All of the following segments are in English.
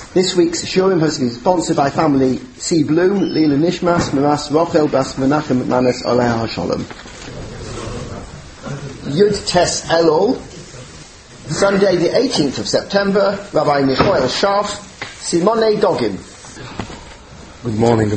This week's Shurim has been sponsored by family C. Bloom, Lila Nishmas, Maras Rochel, Bas Menachem, Manas Oleh HaSholem. Yud Tes Elul, Sunday the 18th of September, Rabbi Michael Scharf, Simone Dogin. Good morning.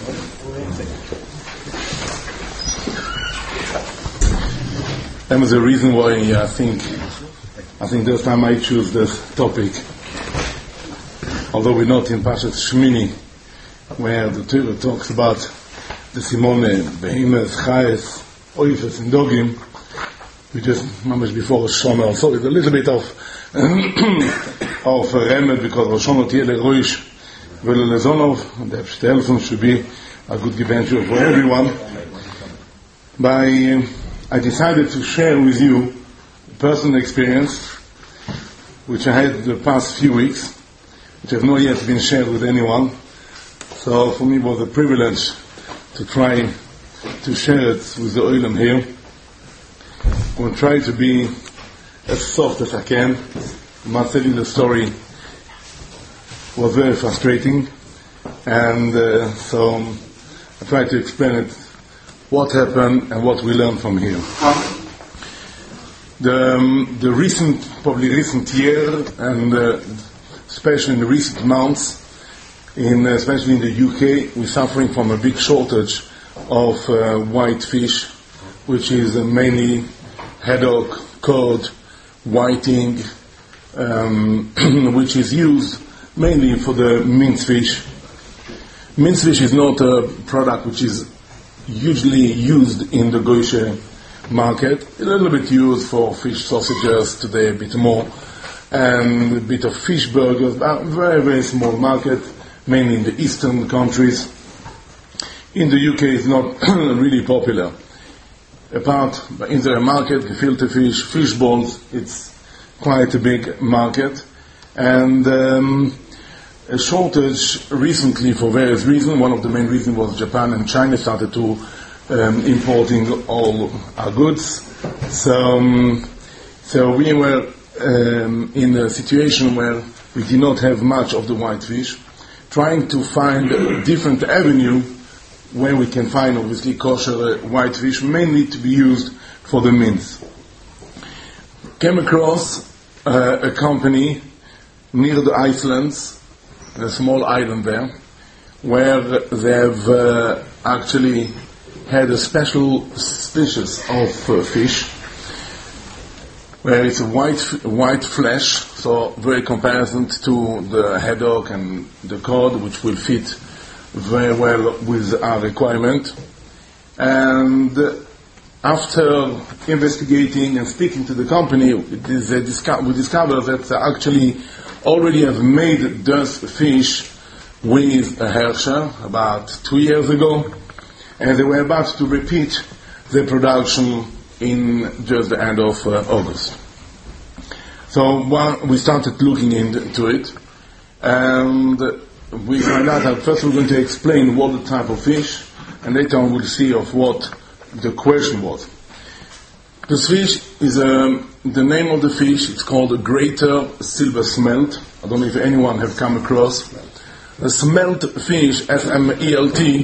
That was the reason why I think this time I choose this topic. Although we're not in Pashat Shmini, where the Torah talks about the Simone, Behemoth, Chayes, Oifes, and Dogim, we just mamash before Rosh Hashanah. So it's a little bit of Remed, because Rosh Hashanah Tiele Roish Vele Lezonov, and the Helfen should be a good adventure for everyone. I decided to share with you a personal experience which I had the past few weeks, which have not yet been shared with anyone. So for me it was a privilege to try to share it with the Olam here. I'm going to try to be as soft as I can. I must tell you the story was very frustrating, and so I try to explain it, what happened and what we learned from here. The recent year, and especially in the recent months, especially in the UK, we're suffering from a big shortage of white fish, which is mainly haddock, cod, whiting, which is used mainly for the mince fish. Mince fish is not a product which is usually used in the Goyshe market. A little bit used for fish sausages today, a bit more, and a bit of fish burgers, but very, very small market, mainly in the eastern countries. In the UK it's not really popular. Apart in the market, gefilte fish, fish balls, it's quite a big market. And a shortage recently for various reasons. One of the main reasons was Japan and China started to importing all our goods. So we were in a situation where we did not have much of the white fish, trying to find a different avenue where we can find obviously kosher white fish, mainly to be used for the mince. Came across a company near the Icelands, a small island there, where they've actually had a special species of fish, where it's a white flesh, so very comparison to the haddock and the cod, which will fit very well with our requirement. And after investigating and speaking to the company, we discovered that they actually already have made this fish with a Herrscher about 2 years ago, and they were about to repeat the production in just the end of August. So we started looking into it, and we found out that first we're going to explain what the type of fish, and later on we'll see of what the question was. This fish is the name of the fish. It's called a greater silver smelt. I don't know if anyone have come across. The smelt fish, S-M-E-L-T,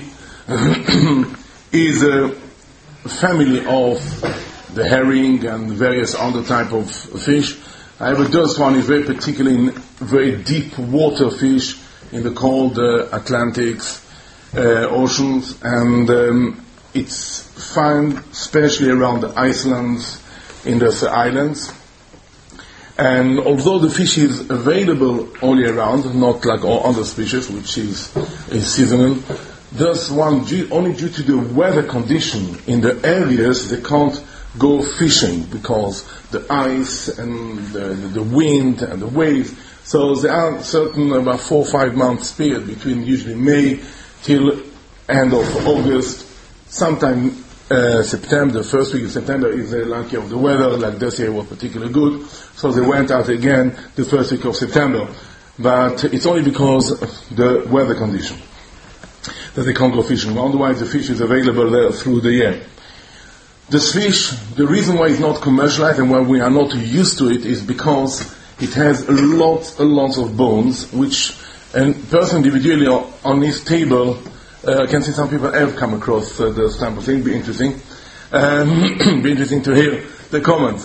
is a family of the herring and various other type of fish. However, this one is very particularly in very deep water fish in the cold Atlantic oceans, and it's found especially around the Icelands, in the islands. And although the fish is available all year round, not like all other species, which is seasonal, this one, only due to the weather condition in the areas, they can't go fishing because the ice and the wind and the waves. So there are certain about 4 or 5 months period between usually May till end of August. Sometime September, the first week of September, if they're lucky of the weather, like this year was particularly good, so they went out again the first week of September. But it's only because of the weather condition that they can't go fishing. Otherwise, the fish is available there through the year. This fish, the reason why it's not commercialized and why we are not used to it is because it has a lot of bones, which And person individually on his table, I can see some people have come across this type of thing. Be interesting. Be interesting to hear the comments.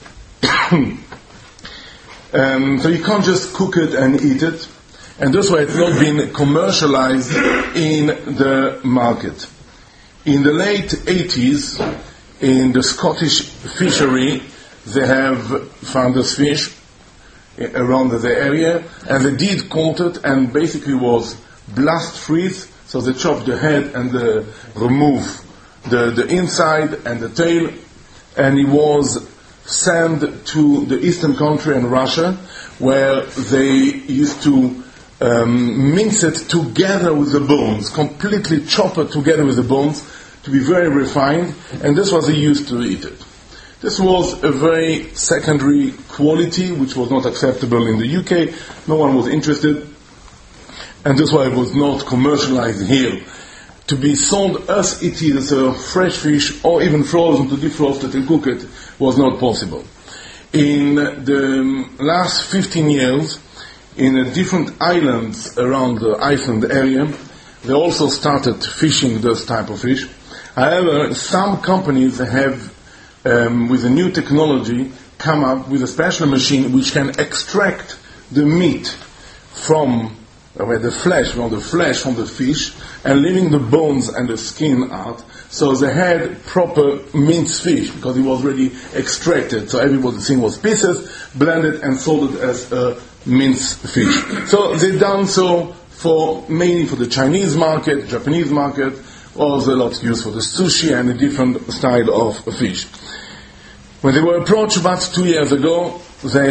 So you can't just cook it and eat it. And that's why it's not been commercialized in the market. In the late 80s, in the Scottish fishery, they have found this fish around the area, and they did caught it, and basically was blast freeze. So they chop the head and remove the inside and the tail, and it was sent to the eastern country and Russia, where they used to mince it together with the bones, completely chop it together with the bones to be very refined, and this was they used to eat it. This was a very secondary quality which was not acceptable in the UK. No one was interested, and that's why it was not commercialized here. To be sold as it is, a fresh fish or even frozen, to defrost it and cook it, was not possible. In the last 15 years, in different islands around the Iceland area, they also started fishing this type of fish. However, some companies have, with a new technology, come up with a special machine which can extract the meat from the flesh from the fish, and leaving the bones and the skin out. So they had proper minced fish because it was already extracted. So everybody's thing was pieces, blended and sold it as a minced fish. So they done so mainly for the Chinese market, Japanese market, was a lot used for the sushi and a different style of fish. When they were approached about 2 years ago,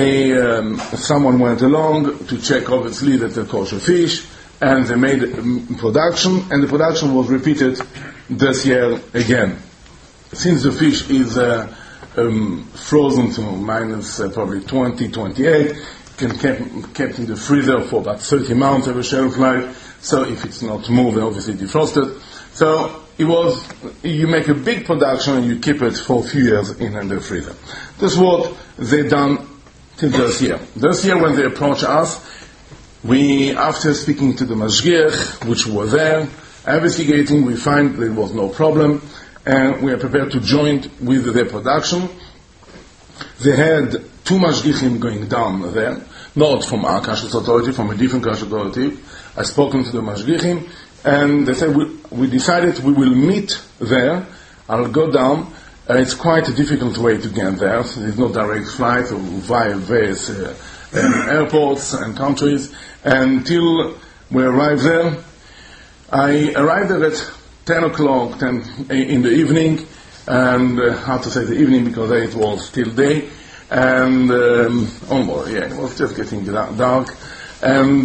someone went along to check obviously that they're kosher fish, and they made production, and the production was repeated this year again. Since the fish is frozen to minus probably 20, 28, can kept in the freezer for about 30 months of a shelf life, so if it's not moved, obviously defrosted. So you make a big production and you keep it for a few years in the freezer. That's what they done till this year. This year when they approached us, after speaking to the mashgiach, which were there, investigating, we find there was no problem, and we are prepared to join with their production. They had 2 mashgichim going down there, not from our kashrut authority, from a different kashrut authority. I spoken to the mashgichim, and they said, we decided we will meet there. I'll go down. It's quite a difficult way to get there. So there's no direct flight via various airports and countries. Until we arrive there, I arrived there at 10 o'clock in the evening, and how to say the evening because it was still day, and it was just getting dark, and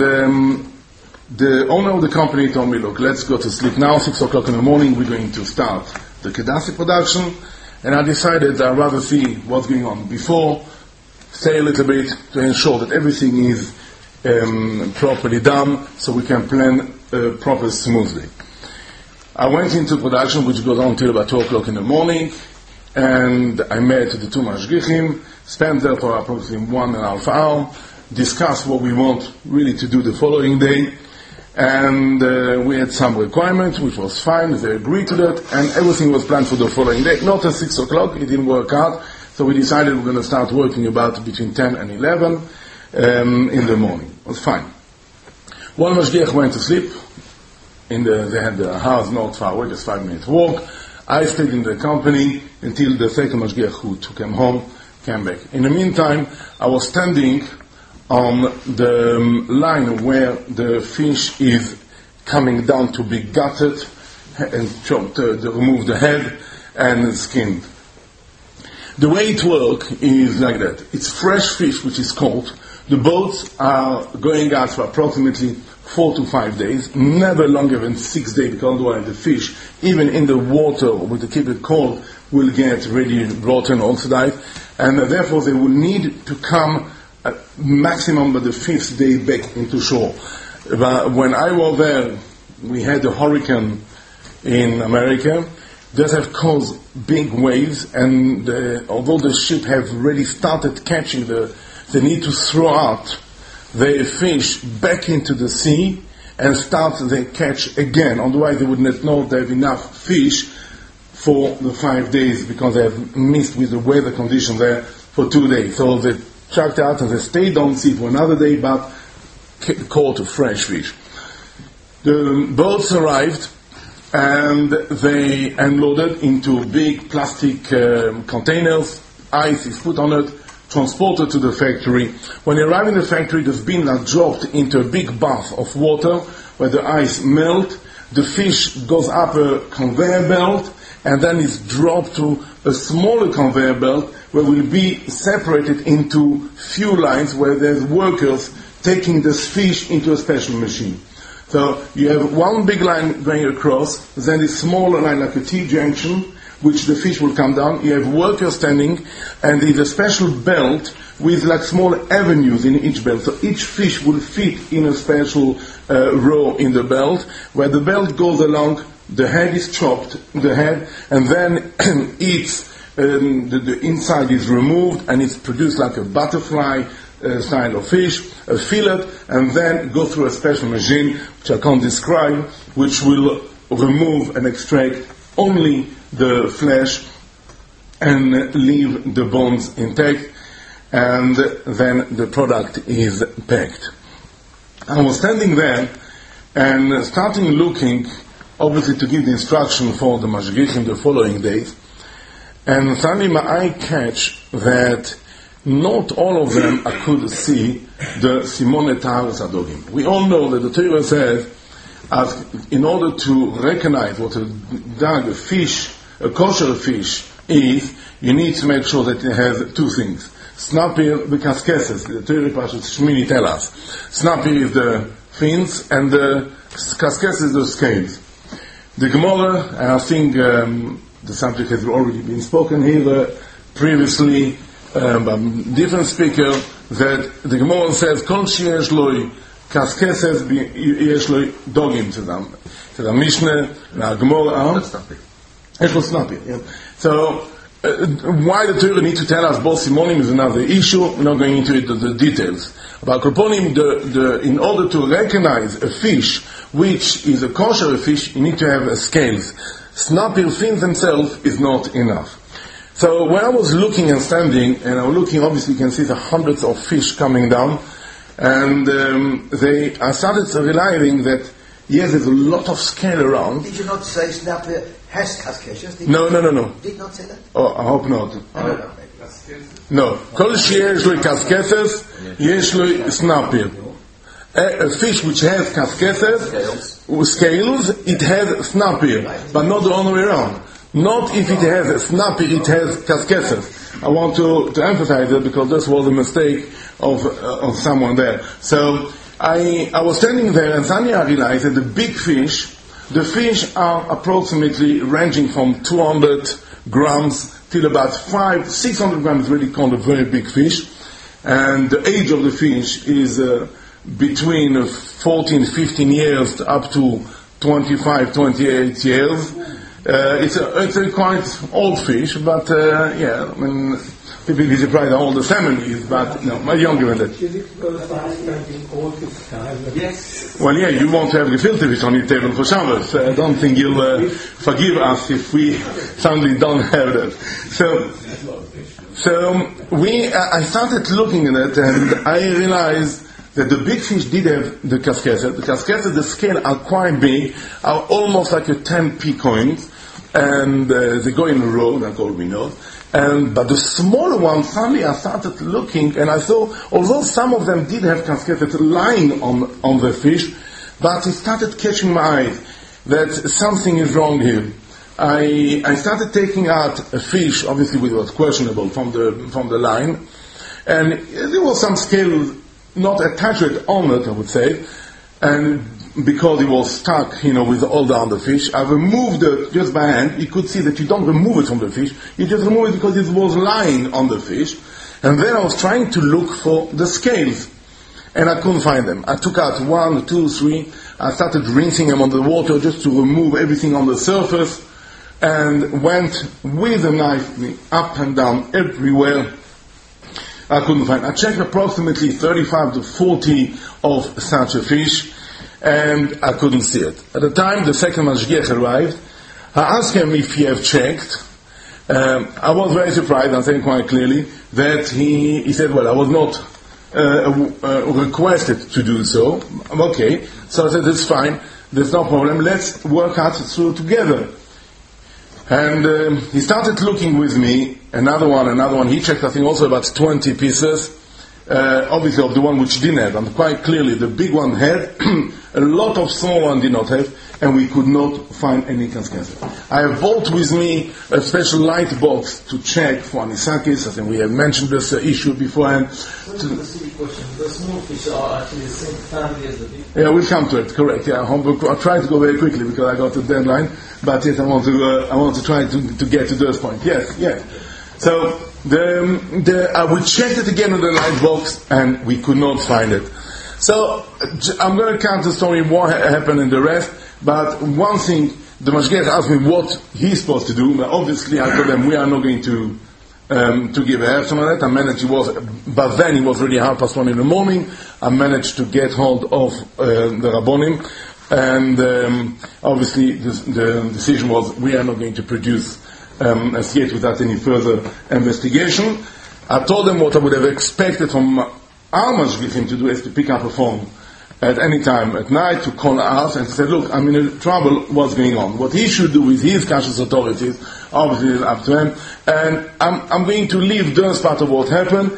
the owner of the company told me, look, let's go to sleep now, 6 o'clock in the morning, we're going to start the kedasi production, and I decided I'd rather see what's going on before, stay a little bit to ensure that everything is properly done, so we can plan properly smoothly. I went into production, which goes on until about 2 o'clock in the morning, and I met the 2 mashgichim, spent there for approximately 1.5 hours, discussed what we want really to do the following day, and we had some requirements, which was fine, they agreed to that, and everything was planned for the following day. Not at 6 o'clock, it didn't work out, so we decided we're going to start working about between 10 and 11 in the morning. It was fine. One mashgiach went to sleep. They had the house not far away, just 5 minutes walk. I stayed in the company until the second mashgiach who took him home came back. In the meantime, I was standing on the line where the fish is coming down to be gutted and chopped, remove the head and skinned. The way it works is like that. It's fresh fish which is caught. The boats are going out for approximately 4 to 5 days, never longer than 6 days, because otherwise the fish, even in the water, with the keep it cold, will get really rotten, oxidized, and therefore they will need to come at maximum by the 5th day back into shore. But when I was there, we had a hurricane in America that have caused big waves, and although the ship have already started catching they need to throw out the fish back into the sea and start the catch again. Otherwise they would not know they have enough fish for the 5 days because they have missed with the weather condition there for 2 days. So they chucked out and they stayed on sea for another day but caught fresh fish. The boats arrived and they unloaded into big plastic containers. Ice is put on it, transported to the factory. When they arrive in the factory, the beans are dropped into a big bath of water where the ice melts. The fish goes up a conveyor belt and then is dropped to a smaller conveyor belt where will be separated into few lines where there's workers taking this fish into a special machine. So you have one big line going across, then a smaller line like a T-junction, which the fish will come down. You have workers standing, and there's a special belt with like small avenues in each belt. So each fish will fit in a special row in the belt. Where the belt goes along, the head is chopped, the head, and then the inside is removed, and it's produced like a butterfly style of fish, a fillet, and then go through a special machine, which I can't describe, which will remove and extract only the flesh and leave the bones intact, and then the product is packed. I was standing there and starting looking, obviously to give the instruction for the mashgichim the following days, and suddenly my eye catch that not all of them I could see the Simone Taharas Adogim. We all know that the Torah says, in order to recognize what a dag, a fish, a kosher fish is, you need to make sure that it has two things. Snapir, the kaskeses, the Torah Parashat Shmini tell us. Snapir is the fins and the kaskeses the scales. The Gemara, and I think the subject has already been spoken here previously, by different speaker, that the Gemara says, Kol sheyesh loi kaskeses yesh loi dogim tzedam. So the Mishnah, the Gemara, yesh lo snapir. So why the Torah need to tell us both simonim is another issue. We're not going into the details. About Kroponim, in order to recognize a fish which is a kosher fish, you need to have scales. Snapir fins themselves is not enough. So when I was looking and standing, and I was looking, obviously you can see the hundreds of fish coming down, and I started realizing that, yes, there's a lot of scale around. Did you not say Snapir has kaskeshes? No. Did not say that? Oh, I hope not. No. Kol sheyesh lo kaskeses, yesh lo snapir. A fish which has kaskeses, scales, it has snapir, but not the other way around. Not if it has a snapir, it has kaskeses. I want to emphasize that because this was a mistake of someone there. So I was standing there and suddenly I realized that the big fish, the fish are approximately ranging from 200 grams till about 600 grams, really called a very big fish. And the age of the fish is between 14, 15 years up to 25, 28 years. It's a quite old fish, but yeah, I mean, people be surprised how old the salmon is, but no, much younger than that. Yes. Well, yeah, you want to have the filter fish on your table for Shabbos. I don't think you'll forgive us if we suddenly don't have that. So I started looking at it, and I realized that the big fish did have the kaskeses. The kaskeses, the scale are quite big, are almost like a 10p coins, and they go in a row, that's all we know. But the smaller ones, suddenly I started looking, and I saw, although some of them did have kaskeses lying on the fish, but it started catching my eye that something is wrong here. I started taking out a fish, obviously it was questionable from the line, and there was some scale not attached on it, I would say, and because it was stuck, with all the other fish, I removed it just by hand. You could see that you don't remove it from the fish, you just remove it because it was lying on the fish. And then I was trying to look for the scales, and I couldn't find them. I took out 1, 2, 3, I started rinsing them under the water just to remove everything on the surface, and went with the knife up and down everywhere. I couldn't find. I checked approximately 35 to 40 of such a fish, and I couldn't see it. At the time the second mashgiach arrived, I asked him if he had checked. I was very surprised, I think quite clearly, that he said, well, I was not requested to do so. Okay, so I said, that's fine, there's no problem, let's work out through together. And he started looking with me, another one, he checked I think also about 20 pieces, obviously of the one which didn't have, and quite clearly the big one had, a lot of small one did not have, and we could not find any cascases. I have brought with me a special light box to check for anisakis. I think we have mentioned this issue beforehand. The silly question, the small fish are actually the same family as the big fish? Yeah, we'll come to it, correct. Yeah, I'll try to go very quickly because I got the deadline, but yes, I want to try to get to this point. Yes. So, we checked it again with the light box, and we could not find it. So, I'm going to count the story, what happened and the rest, but one thing, the mashgiach asked me what he's supposed to do. Obviously, I told them we are not going to give a hefsem on it. I managed, but then it was already 1:30 in the morning. I managed to get hold of the Rabbonim, and obviously the decision was we are not going to produce as yet without any further investigation. I told them what I would have expected from our mashgiachim to do is to pick up a phone at any time at night to call us and say, look, I'm in trouble, what's going on? What he should do with his cautious authorities, obviously is up to him, and I'm going to leave this part of what happened.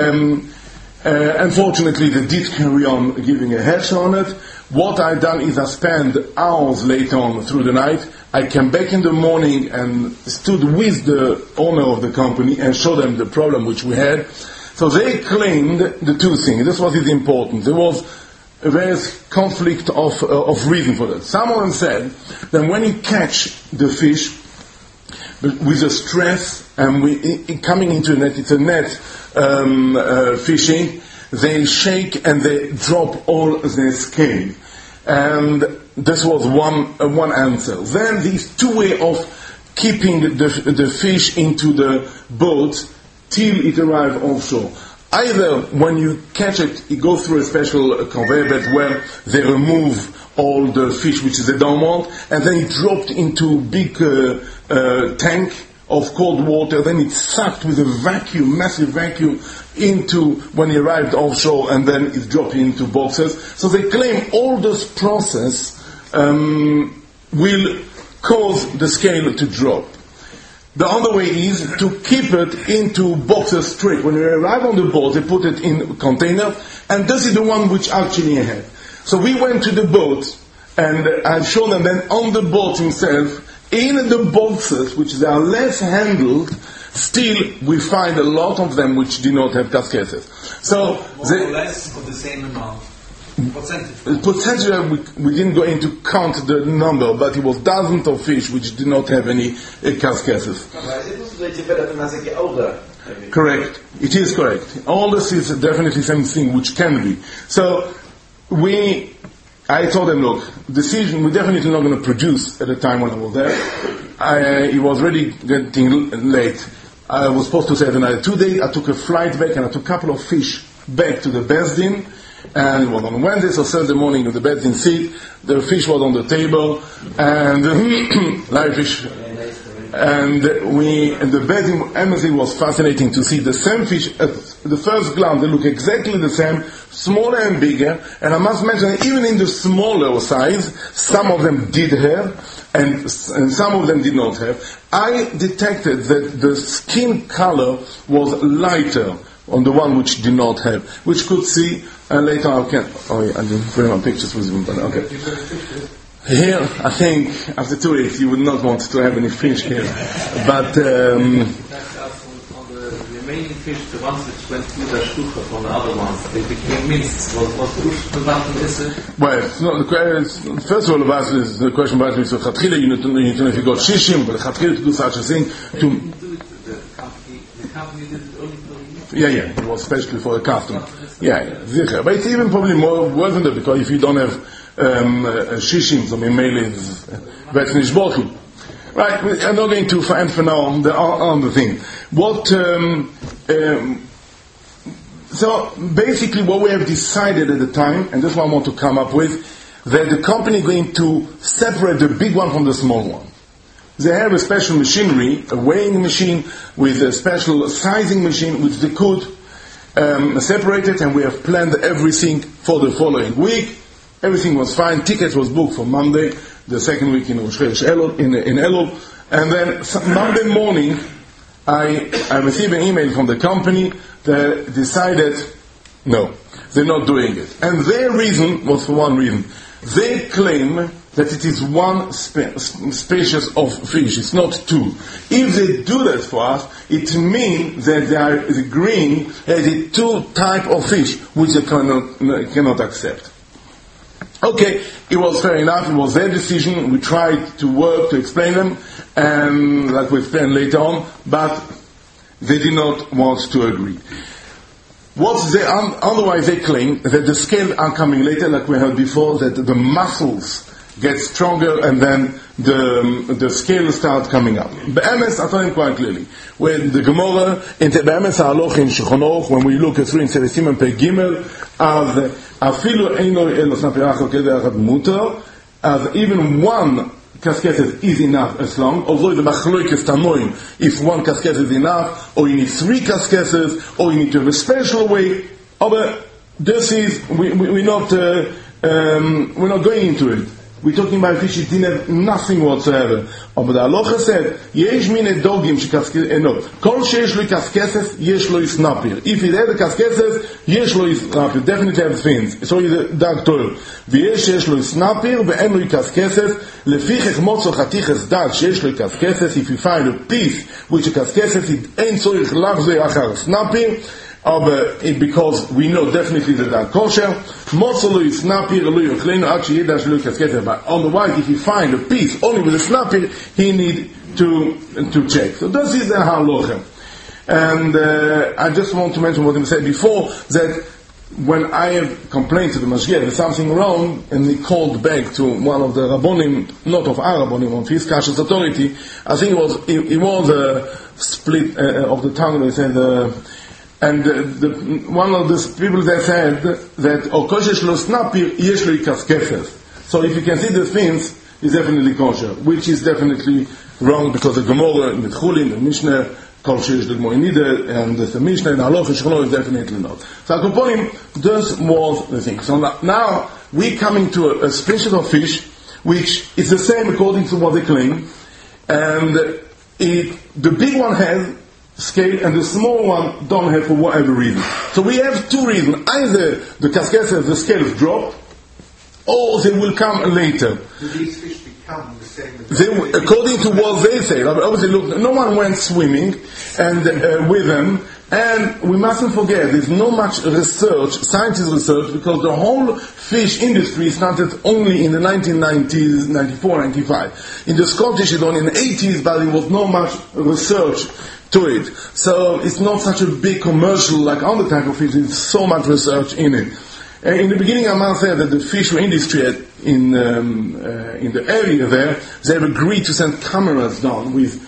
Unfortunately, they did carry on giving a heads on it. What I done is I spent hours later on through the night. I came back in the morning and stood with the owner of the company and showed them the problem which we had. So they claimed the two things. This was important. There was a various conflict of reason for that. Some of them said that when you catch the fish with the stress and coming into a net, it's a net fishing, they shake and they drop all their scale. And this was one answer. Then these two ways of keeping the fish into the boat till it arrives offshore. Either when you catch it, you go through a special conveyor belt where they remove all the fish which they don't want, and then it's dropped into big tank of cold water, then it's sucked with a vacuum, massive vacuum, into when it arrived offshore, and then it's dropped into boxes. So they claim all this process will cause the scale to drop. The other way is to keep it into boxes straight. When you arrive on the boat, they put it in a container, and this is the one which actually I had. So we went to the boat, and I showed them then on the boat himself, in the boxes, which they are less handled, still we find a lot of them which do not have cascases. So more or less of the same amount. Percentage, we didn't go into count the number, but it was dozens of fish which did not have any cascases. Is it developing as they get older? Maybe? Correct. It is correct. All this is definitely something which can be. So I told them, look, decision, we're definitely not going to produce at the time when I was there. It was already getting late. I was supposed to say the night 2 days. I took a flight back and I took a couple of fish back to the Beis Din. And it was on Wednesday, so Thursday morning with the Beis Din seat, the fish was on the table, and live fish. And the Beis Din embassy was fascinating to see the same fish at the first glance. They look exactly the same, smaller and bigger. And I must mention, even in the smaller size, some of them did have, and some of them did not have. I detected that the skin color was lighter on the one which did not have, which could see, and later I didn't bring my pictures with me, but okay. Here, I think, after 2 weeks, you would not want to have any fish here. But, on the remaining fish, the ones which went through the shtucha on the other ones, they became minced. Was the well, first of all, the question about me, so Chatchila, you need to know if you got shishim, but Chatchila to do such a thing, the company did it only for Yeah, it was especially for the customer. Zicher. But it's even probably more worse than that, because if you don't have shishim, I mean, mainly it's Vetnish Bochum. Right, I'm not going to find for now on the thing. So basically what we have decided at the time, and this one I want to come up with, that the company is going to separate the big one from the small one. They have a special machinery, a weighing machine with a special sizing machine which they could separate it, and we have planned everything for the following week. Everything was fine. Tickets was booked for Monday, the second week in Rosh Chodesh Elul, in Elul. And then Monday morning, I received an email from the company that decided, no, they're not doing it. And their reason was for one reason. They claim that it is one species of fish, it's not two. If they do that for us, it means that they are agreeing that it's two types of fish, which they cannot accept. Okay, it was fair enough, it was their decision, we tried to work to explain them, and like we explain later on, but they did not want to agree. Otherwise they claim that the scales are coming later, like we heard before, that the muscles get stronger and then the scales start coming up. Be'emes, I told him quite clearly, when the Gemara, in the Be'emes ha'aloch in Shulchan Aruch, when we look at 3 in Sevesim and Pei Gimel, as afilu eino elos napirach kedei achad mutar, as even one casquettes is enough as long, although the machloikes tanoim, if one casquette is enough, or you need 3 casquettes, or you need to have a special way. But this is, we're not going into it. We're talking about fish, it didn't have nothing whatsoever. But the halacha said, yesh mine dogim no, kol sheyesh lo kaskeses, yesh lo isnapir. If it had a kaskeses, yesh lo isnapir. Definitely have fins. So he's a dog toil. V'yesh yesh lo isnapir, ve'en lo kaskeses, lefichech motzo chatiches dag, sheyesh lo kaskeses, if you find a piece which a kaskeses, it ain't so ich lachzei achar snapir, because we know definitely that they are kosher. But otherwise, if you find a piece only with a snapir, he need to check. So this is the halacha. And I just want to mention what I said before, that when I have complained to the Mashgiach there's something wrong, and he called back to one of the Rabbonim, not of our Rabbonim, of his Kashrus authority, I think it was a split of the tongue, they said, and one of the people that said that okoshesh lo snapir yesh lo kaskeses. So if you can see the things, it's definitely kosher, which is definitely wrong, because the Gemara in the Chulin, the Mishnah, kol sheyesh l'gmoinide, and the Mishnah in Halacha Shulchan is definitely not. So Akoponim, this was the thing. So now we coming to a species of fish which is the same according to what they claim, and the big one has scale and the small one don't have for whatever reason. So we have 2 reasons. Either the casquettes, the scales drop, or they will come later. Do these fish become the same? According to what they say. Obviously, look, no one went swimming and with them, and we mustn't forget, there's no much research, scientist research, because the whole fish industry started only in the 1990s, 94, 95. In the Scottish, it was in the 80s, but there was not much research to it. So it's not such a big commercial like other type of fish. There's so much research in it. In the beginning, I must say that the fish industry in the area there, they have agreed to send cameras down with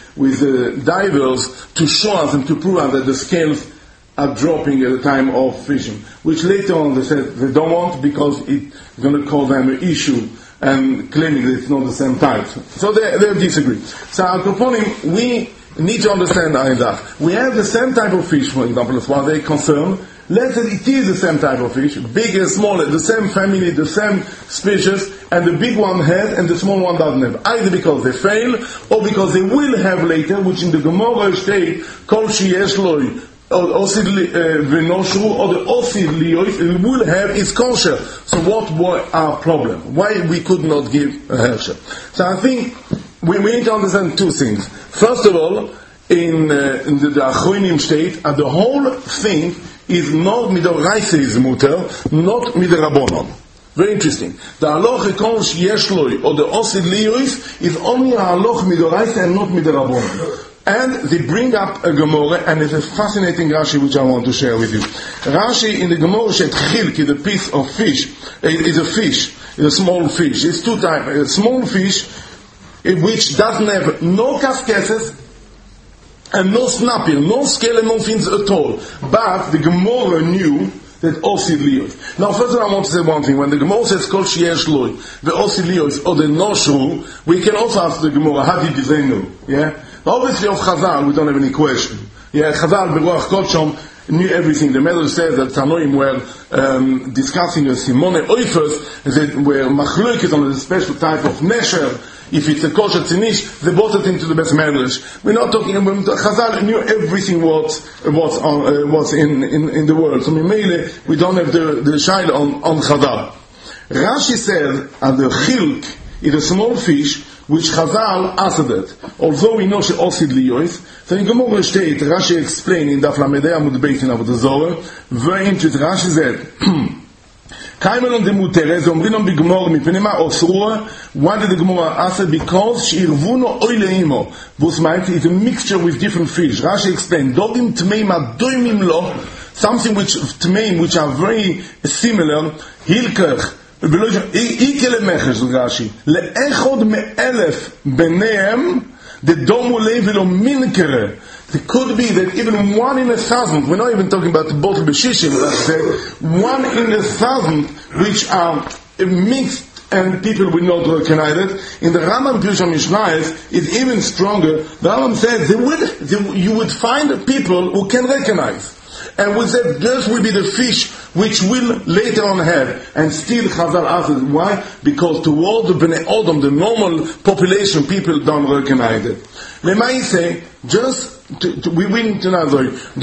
divers to show us and to prove us that the scales are dropping at the time of fishing. Which later on they said they don't want, because it's going to cause them an issue, and claiming that it's not the same type. So they disagree. So Akoponim, we need to understand that we have the same type of fish, for example, as far as they're concerned. Let's say it is the same type of fish, big and small, the same family, the same species, and the big one has and the small one doesn't have. Either because they fail, or because they will have later, which in the Gemara state, kol sheyesh lo osid v'noshru, or the osid liyois, will have is kosher. So what was our problem? Why we could not give a hersher? So I think we need to understand 2 things. First of all, in the Achronim state, the whole thing is not midoraisa is muter, not midarabonon. Very interesting. The haloch kol sheyesh lo, or the osid liyois, is only a haloch midoraisa and not midarabonon. And they bring up a Gemara, and it's a fascinating Rashi which I want to share with you. Rashi in the Gemara said chilki, the piece of fish, is a fish, is a small fish. It's 2 types. A small fish which doesn't have no casquettes and no snapping, no scale and no fins at all. But the Gemara knew that Osid Liyos. Now, first of all, I want to say one thing. When the Gemara says Kol Sheyesh Loi, the Osid Liyos, or the Noshru, we can also ask the Gemara, how did they know? Yeah? Obviously, of Chazal, we don't have any question. Yeah, Chazal, Beruach Kodshom, knew everything. The Medrash says that Tanoim were discussing a Simone Oifers, that were machlokes on a special type of Nesher. If it's a kosher tzinish, they brought it into the best Medrash. We're not talking about Chazal knew everything was in the world. So we don't have the shine on Chazal. Rashi says that the chilk is a small fish which Chazal answered it. Although we know she osid liyois, so in Gemara state, Rashi explained in Daf Lamedei Amud Beit in Avodah Zorah, very interesting. Rashi said, Kaiman on the Muterez, Omrinon Bigmor, Mipenema Osrua, why did the Gemara answer? Because Shirvuno Oileimo, Busmaiti is a mixture with different fish. Rashi explained, Dogim Tmeim Adoimim Lo, something which Tmeim, which are very similar, Hilkach, Ikele Meches, Rashi, Le'echod Me'elef Beneem, the Domu Levelo Minkere. It could be that even 1 in 1,000, we're not even talking about the bottle b'shishim, let's say, 1 in 1,000, which are mixed and people will not recognize it. In the Rambam Pirush HaMishnayos, it's even stronger. The Rambam says you would find people who can recognize. And we said this will be the fish which will later on have. And still Chazal asks why? Because toward the Bnei Odom, the normal population, people don't recognize it. Lemaise, we went to Nazari. The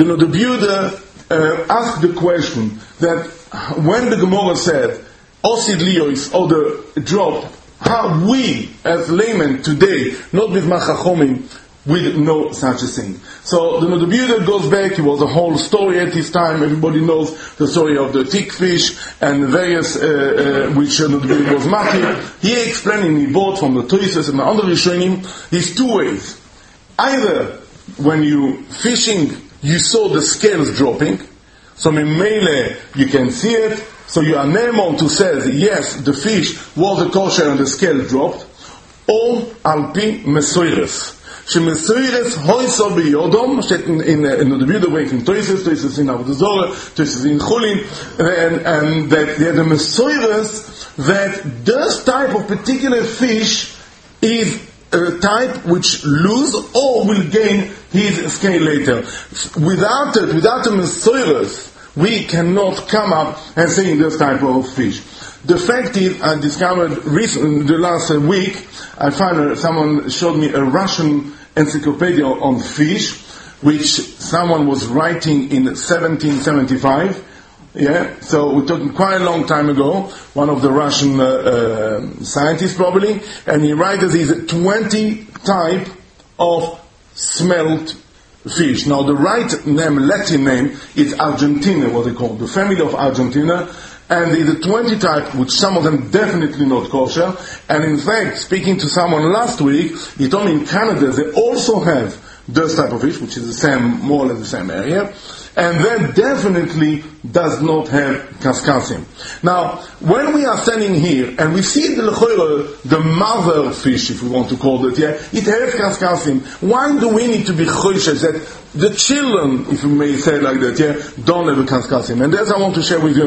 Buda asked the question that when the Gemara said Osid Liyos, or the drop, how we as laymen today, not with Machachomim, we know such a thing. So the Buda goes back. It was a whole story at his time. Everybody knows the story of the tick fish and various which the Buda was maki. He explaining he bought from the Toises and the other Rishonim. There's 2 ways. Either when you fishing, you saw the scales dropping, so in Mele you can see it, so you are Nehemon to say yes, the fish was a kosher and the scale dropped, or Alpi Mesoires. Shemesoires hoiso biyodom, in the Buda way in Toises in Avodah Zorah, Toises in Chulin, and that the Mesoires, that this type of particular fish is a type which lose or will gain his scale later. Without the Mesoires, we cannot come up and say this type of fish. The fact is, I discovered recently, the last week, I found someone showed me a Russian encyclopedia on fish, which someone was writing in 1775. Yeah, so we're talking quite a long time ago. One of the Russian scientists probably, and he writes these 20 type of smelt fish. Now the right name, Latin name, is Argentina, what they call the family of Argentina, and the 20 type, which some of them definitely not kosher. And in fact, speaking to someone last week, he told me in Canada they also have this type of fish, which is the same, more or less the same area, and that definitely does not have kaskasim. Now, when we are standing here and we see the mother fish, if we want to call it, yeah, it has kaskasim. Why do we need to be choishes that the children, if you may say it like that, yeah, don't have a kaskasim? And as I want to share with you,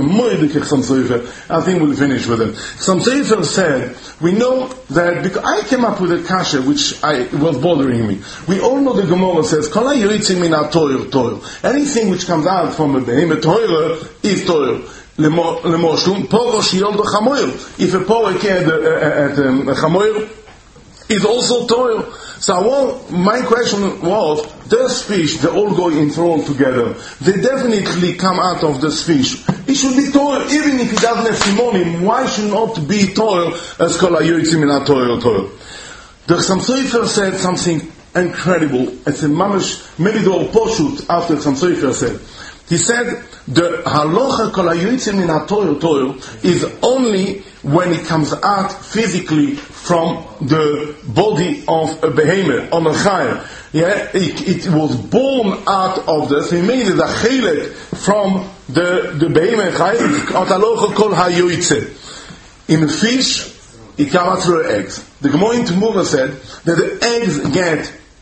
I think we'll finish with it. Some Sefer said, we know that, because I came up with a kasha which was bothering me. We all know the Gemara says, Kol ha'yoritzim min ha'toyer. Anything which comes out from a behemoth toyer is toyer. Lemoshum, porosh yol the chamoyer. If a pork had a chamoyer, is also toyer. So my question was, this fish, they all go enthralled together. They definitely come out of this fish. It should be toil, even if it doesn't have simonim. Why should not be toil as kol ha'yotzim min ha'toyer? The Chassam Sofer said something incredible. It's a mamash medidor poshut after Chassam Sofer said. He said, the halacha kol ha'yotzim min ha'toyer is only when it comes out physically from the body of a behemoth, on a chayah. Yeah, it was born out of this. He made it a chelek from the behemoth chayah. Halacha kol ha'yotzim. In the fish, it comes out through eggs. The Gemara in Temura said that the eggs get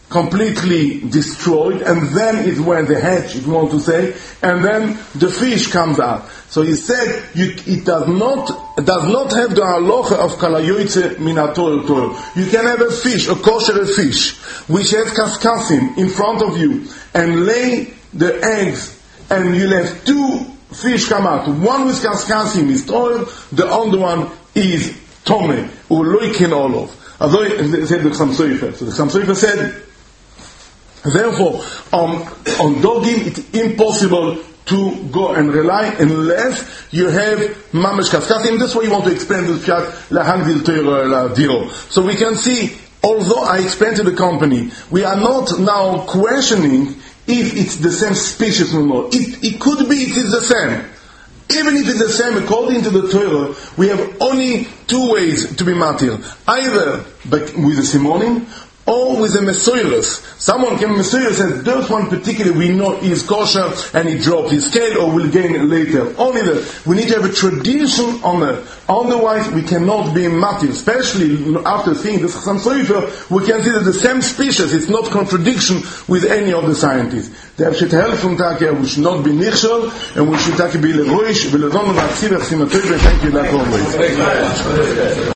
completely destroyed, and then it went the hatch, if you want to say, and then the fish comes out. So he said it does not have the halacha of kalayoytze minator. You can have a fish, a kosher fish, which has kaskasim in front of you, and lay the eggs, and you'll have two fish come out. One with kaskasim is toil, the other one is tome, uloikin olov. Said the Chassam Sofer. So the Chassam Sofer said, therefore, on dogim it's impossible to go and rely unless you have mamash kaskasim. That's why you want to explain the pshat lahagdil Torah ladiro. So we can see, although I explained to the company, we are not now questioning if it's the same species or not. It could be it is the same. Even if it's the same, according to the Torah, we have only two ways to be matir. Either with a simonim, or with a mesoirus. Someone can mesoirus and there's one particular we know is kosher and he dropped his scale or will gain it later. Only that we need to have a tradition on it. Otherwise we cannot be matir. Especially after seeing this Chassam Sofer, we can see that the same species, it's not contradiction with any of the scientists. They should help from Takia, we should not be nichshol, and we should be leroish, ve'ledon v'atzivach simatoy, and thank you,